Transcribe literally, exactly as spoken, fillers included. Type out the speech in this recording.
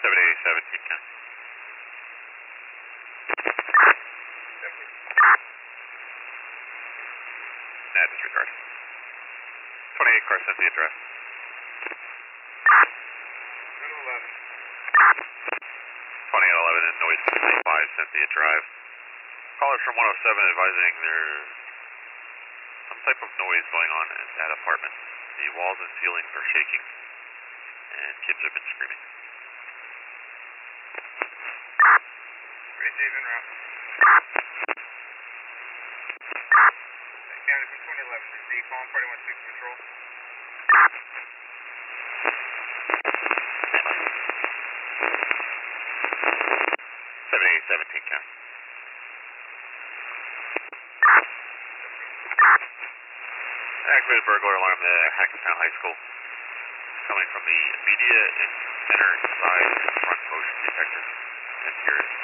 seven eight seventeen, Ken. Nah, disregard. twenty-eight car sent the address. twenty-eight eleven and noise ninety-five sent the drive. Caller from one oh seven advising there's some type of noise going on in that apartment. The walls and ceilings are shaking, and kids have been screaming. Receive en route. County from twenty eleven, is the calling party one six patrol? seven eight seventeen, Ken. Activated burglar alarm at Hackettstown High School. Coming from the immediate and center side and front motion detector. And here